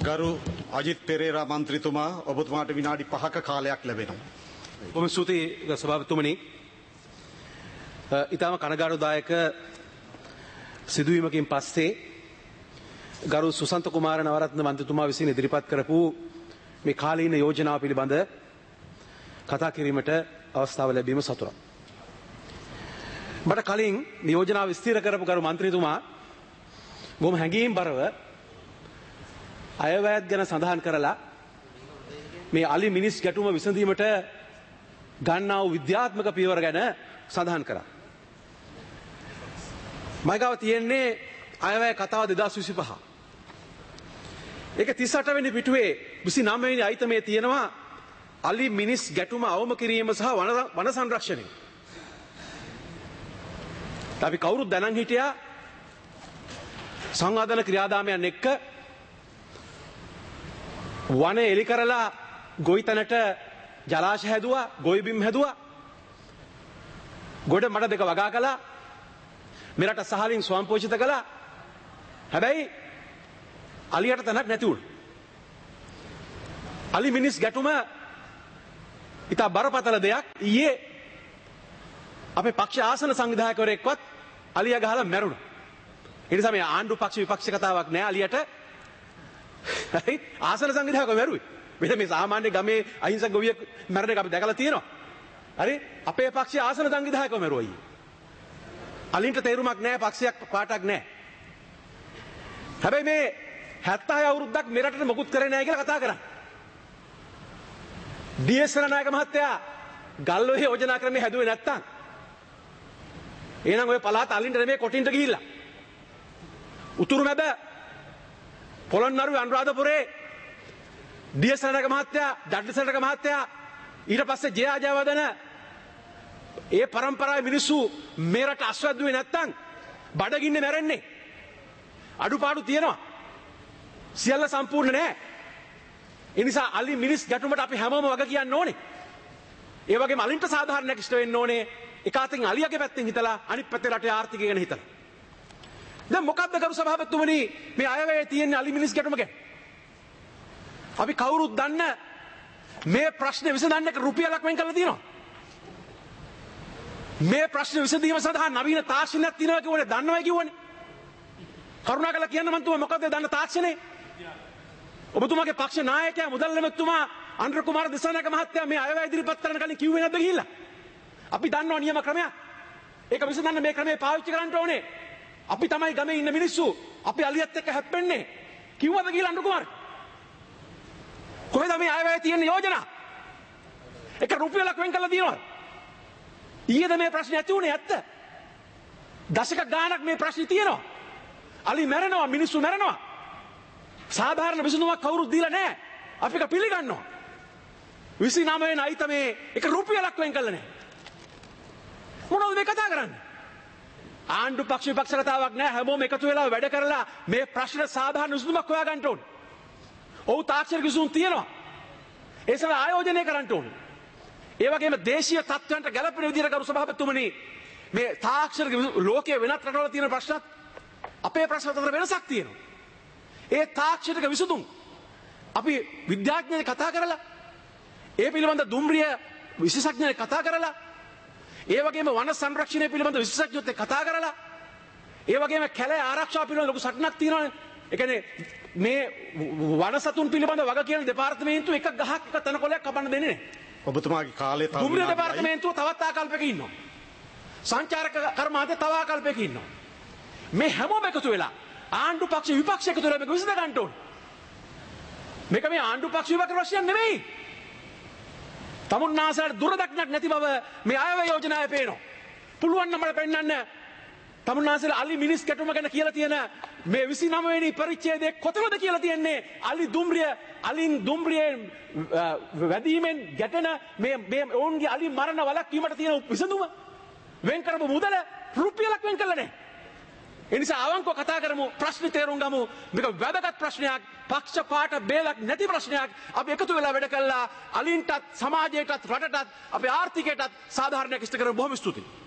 ගරු අජිත් පෙරේරා මන්ත්‍රීතුමා ඔබතුමාට විනාඩි 5ක කාලයක් ලැබෙනවා. බොහොම ස්තුතියි සභාපතිතුමනි. ඊටම කනගාටුදායක සිදුවීමකින් පස්සේ ගරු සුසන්ත කුමාර නවරත්න මන්ත්‍රීතුමා විසින් ඉදිරිපත් කරපු මේ කාලීන යෝජනාව පිළිබඳ කතා කිරීමට අවස්ථාව ලැබීම සතුටක්. මට කලින් යෝජනාව විස්තර කරපු ගරු මන්ත්‍රීතුමා බොහොම හැඟීම්බරව අයවැයත් ගැන සඳහන් කරලා මේ අලි මිනිස් ගැටුම විසඳීමට ගන්නා වූ විද්‍යාත්මක පියවර ගැන සඳහන් කරා. මයිගාව තියෙන්නේ අයවැය කතාව 2025. ඒක 38 වෙනි පිටුවේ 29 වෙනි අයිතමේ තියෙනවා අලි මිනිස් ගැටුම අවම කිරීම සහ වන සංරක්ෂණය. අපි කවුරුත් දැනන් හිටියා සංවාදන ක්‍රියාදාමයන් එක්ක වන එලි කරලා ගොවිතැනට ජලාශය හැදුවා, ගොවිබිම් හැදුවා, ගොඩ මඩ දෙක වගා කළා, මෙරට සහලින් ස්වයංපෝෂිත කළා. හැබැයි අලියට තැනක් නැති වුණා. අලි මිනිස් ගැටුම ඉතා බරපතල දෙයක්. ඊයේ අපේ පක්ෂ ආසන සංවිධායකවරයෙක්වත් අලිය ගහලා මැරුණා. ඒ නිසා මේ ආණ්ඩු පක්ෂ විපක්ෂ කතාවක් නෑ අලියට. හරි ආසන සංවිධායකව මැරුවේ. මෙන්න මේ සාමාන්‍ය ගමේ අහිංසක ගොවියෙක් මැරෙන එක අපි දැකලා තියෙනවා. හරි අපේ පක්ෂයේ ආසන සංවිධායකව මැරුවා ඊයේ. අලින්ට තේරුමක් නෑ, පක්ෂයක් පාටක් නෑ. හැබැයි මේ 76 අවුරුද්දක් මෙරටට මොකුත් කරේ නෑ කියලා කතා කරා. ඩී.එස්. රණනායක මහත්තයා ගල්ඔය යෝජනා ක්‍රමය හැදුවේ නැත්තම් එහෙනම් ඔය පළාත අලින්ට නෙමෙයි කොටින්ට ගිහිල්ලා උතුරු මැද පොළොන්නරුවේ අනුරාධපුරේ ඩී.එස්. රණනායක මහත්තයා, ඩඩ්ලි සරණක මහත්තයා ඊට පස්සේ ජේ.ආර්. ජයවර්ධන ඒ පරම්පරාවේ මිනිස්සු මෙරට අස්වැද්දුවේ නැත්තම් බඩගින්නේ මැරෙන්නේ. අඩුපාඩු තියෙනවා. සියල්ල සම්පූර්ණ නෑ. ඒ නිසා අලි මිනිස් ගැටුමට අපි හැමෝම වග කියන්න ඕනේ. ඒ වගේම අලින්ට සාධාරණයක් ඉෂ්ට වෙන්න ඕනේ. එක අතින් අලියගේ පැත්තෙන් හිතලා අනිත් පැත්තේ රටේ ආර්ථිකය ගැන හිතලා. දැන් මොකක්ද ගරු සභාපතිතුමනි මේ අයවැයේ තියෙන අලි මිනිස් ගැටුම ගැන? අපි කවුරුත් දන්න මේ ප්‍රශ්නේ විසඳන්න රුපියලක් වෙන් කරලා තියෙනවා. මේ ප්‍රශ්න විසඳීම සඳහා නවීන තාක්ෂණයක් තියෙනවා කියවනේ දන්නවයි කියවනේ. කරුණාකරලා කියන්න මන්තුමා මොකක්ද දන්න තාක්ෂණේ? ඔබතුමාගේ පක්ෂ නායකයා මුදල් ලැබතුමා අනුර කුමාර දිසානායක මහත්තයා මේ අයවැය ඉදිරිපත් කරන්න කලින් කිව්වේ නැද්ද ගිහිල්ලා? අපි දන්නවා නියම ක්‍රමයක්. ඒක විසඳන්න මේ ක්‍රමේ පාවිච්චි කරන්න ඕනේ. අපි තමයි ගමේ ඉන්න මිනිස්සු. අපි අලියත් එක්ක හැප්පෙන්නේ. කිව්වද කියලා අනුර කුමාර? කොහෙද මේ අයවැය තියෙන යෝජනා? එක රුපියලක් වෙන් කරලා තියෙනවා. ඊයේද මේ ප්‍රශ්නේ ඇති උනේ ඇත්ත? දශක ගාණක් මේ ප්‍රශ්නේ තියෙනවා. අලි මැරෙනවා, මිනිස්සු මැරෙනවා. සාධාරණ විසඳුමක් කවුරුත් දීලා නැහැ. අපි ඒක පිළිගන්නවා. 29 වෙනි අයිතමේ එක රුපියලක් වෙන් කළා නැහැ. මොනවද මේ කතා කරන්නේ? ආණ්ඩු පක්ෂ විපක්ෂ කතාවක් නැහැ. හැමෝම එකතු වෙලා වැඩ කරලා මේ ප්‍රශ්න සාධාරණ විසඳුමක් හොයාගන්න ඕනේ. ඔව් තාක්ෂණික විසඳුම් තියෙනවා. ඒ සඳහා ආයෝජනය කරන්න ඕනේ. ඒ වගේම දේශීය තත්ත්වයන්ට ගැලපෙන විදිහට ගරු සභාපතිතුමනි මේ තාක්ෂණික ලෝකයේ වෙනත් රටවල තියෙන ප්‍රශ්නත් අපේ ප්‍රශ්න අතර වෙනසක් තියෙනවා. ඒ තාක්ෂණික විසඳුම් අපි විද්‍යාඥයන් කතා කරලා ඒ පිළිබඳ දුම්රිය විශේෂඥයන් කතා කරලා ඒ වගේම වන සංරක්ෂණය පිළිබඳ විශේෂඥයොත් කතා කරලා ඒ වගේම කැලේ ආරක්ෂාව පිළිබඳ ලොකු සටනක් තියෙනවානේ. ඒ කියන්නේ මේ වන සතුන් පිළිබඳ වග කියන දෙපාර්තමේන්තුව එක ගහක් එක තනකොළයක් කපන්න දෙන්නේ නැහැ. ඔබතුමාගේ කාලය තව දුම්රිය දෙපාර්තමේන්තුව තවත් ආකල්පයක ඉන්නවා. සංචාරක කර්මාන්තය තව ආකල්පයක ඉන්නවා. මේ හැමෝම එකතු වෙලා ආණ්ඩු පක්ෂ විපක්ෂ එකතු වෙලා මේක විසඳ ගන්න ඕනේ. මේක මේ ආණ්ඩු පක්ෂ විපක්ෂ ප්‍රශ්නයක් නෙවෙයි. තමුන්නාසලට දුරදක්නක් නැති බව මේ අයවැය යෝජනාවේ පේනවා. පුළුවන් නම් මට පෙන්නන්න තමුන්නාසල අලි මිනිස් ගැටුම ගැන කියලා තියෙන මේ 29 වෙනි පරිච්ඡේදයේ කොතනද කියලා තියෙන්නේ අලි දුම්රිය අලින් දුම්රියෙන් වැඩිමෙන් ගැටෙන මේ ඔවුන්ගේ අලි මරණ වළක්වීමට තියෙන විසඳුම වෙන් කරපු මුදල රුපියලක් වෙන් කළා නැහැ. ඒ නිසා අවංකව කතා කරමු, ප්‍රශ්න තේරුම් ගමු. මේක වැදගත් ප්‍රශ්නයක්, පක්ෂපාත බේලක් නැති ප්‍රශ්නයක්. අපි එකතු වෙලා වැඩ කළා අලින්ටත් සමාජයටත් රටටත් අපේ ආර්ථිකයටත් සාධාරණයක් ඉෂ්ට කරමු. බොහොම ස්තුතියි.